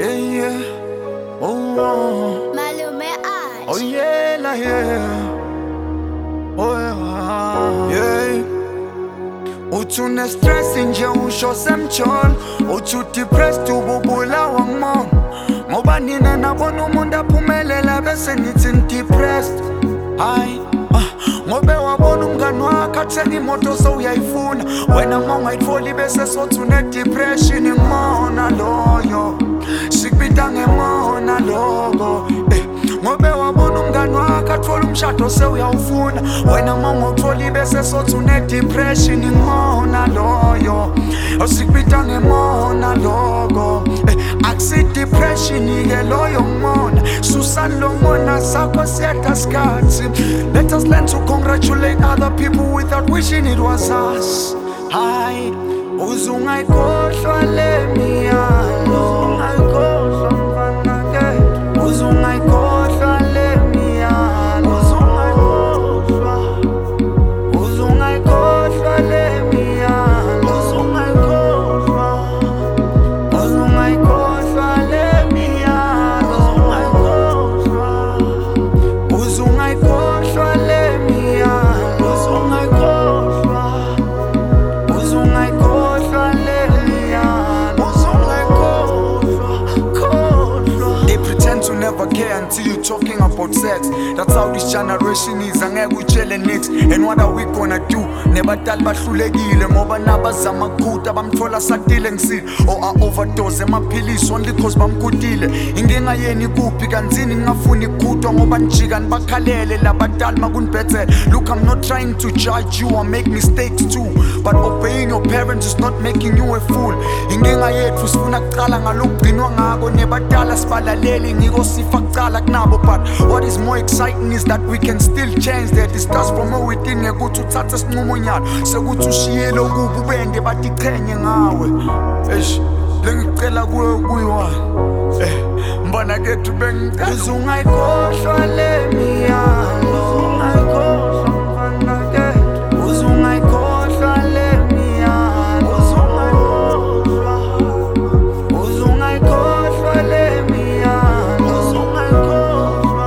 Yeah, yeah. Oh, oh. Malume Arch. Oh, yeah, la, yeah. Oh, yeah. Yeah. Uthi une-stress nje usho semtsholo, uthi u-depressed ububulawa ngumona. Ngoba nina nabona umuntu aphumelela bese nithi ni-depressed. Hayi, ngobe wabona umngani wakhe athenga imoto sowuyayifuna, wena ma ungayitholi bese sothi une-depression. Ngimona loyo, sikubita ngemona loko. Ngobe wabona umngani wakhe athola umshado sewuyawufuna, wena ma ungawutholi bese sothi une-depression. Ngimona loyo, sikubita ngemona loko. Akusi-depression-ke loyo ngimona, susani lo mona sakho siyedwa sikhathi. Let us learn to congratulate other people without wishing it was us. Hayi, uze ungayikhohlwa le miyalo, ungayikhohlwa mfana ke, uze ungayikhohlwa le miyalo, uze ungayikhohlwa, uze ungayikhohlwa le miyalo, uze ungayikhohlwa, uze ungayikhohlwa le miyalo, uze ungayikhohlwa, uze ungayikhohlwa le miyalo, uze ungayikhohlwa, uze ungayikhohlwa le miyalo, uze ungayikhohlwa, khohlwa. They pretend to never care until you're talking about sex. That's how this generation is. Angeke utshele nix. And what are we gonna do? Nebadala bahlulekile ngoba nabazama ukukhutha bamthola satile ngisile, or a-overdose emaphilisi only cause bamkhutile. Inkinga yeni kuphi kanzini ngingafuni ikhuthwa ngoba nijika nibakhalele labadala makunibhethele. Look, I'm not trying to judge you or make mistakes too, but obeying your parents is not making you a fool. Inkinga yethu sifuna kuqala ngalokugcinwa ngako, nebadala sibalaleli ngiko sifa kuqala kunabo. But what is more exciting is that we can still change that. It starts from within. Ngekuthi uthathe sinqumo nyalo sekuthi ushiyele okubi ubende batiqhenye ngawe. Lengicela kuwe kuyiwani mbona kethu bengicela uze ungayikhohlwa le miyalo, uze ungayikhohlwa mfana kethu, uze ungayikhohlwa le miyalo, uze ungayikhohlwa, uze ungayikhohlwa le miyalo, uze ungayikhohlwa,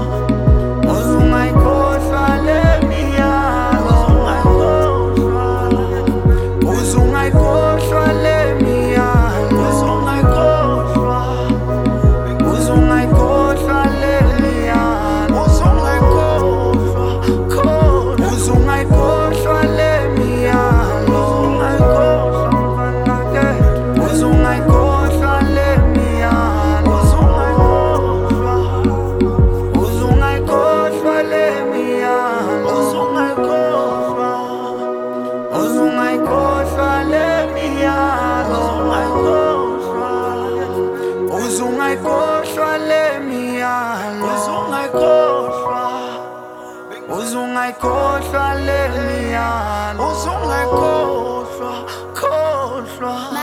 uze ungayikhohlwa le miyalo, uze ungayikhohlwa le miyalo, uze ungayikhohlwa, uze ungayikhohlwa le miyalo, uze ungayikhohlwa, khohlwa, uze ungayikhohlwa le miyalo, uze ungayikhohlwa mfana ke, uze ungayikhohlwa le miyalo, uze ungayikhohlwa, uze ungayikhohlwa le miyalo, uze ungayikhohlwa, uze ungayikhohlwa le miyalo, uze ungayikhohlwa le miyalo, uze ungayikhohlwa, uze ungayikhohlwa le miyalo, uze ungayikhohlwa, khohlwa.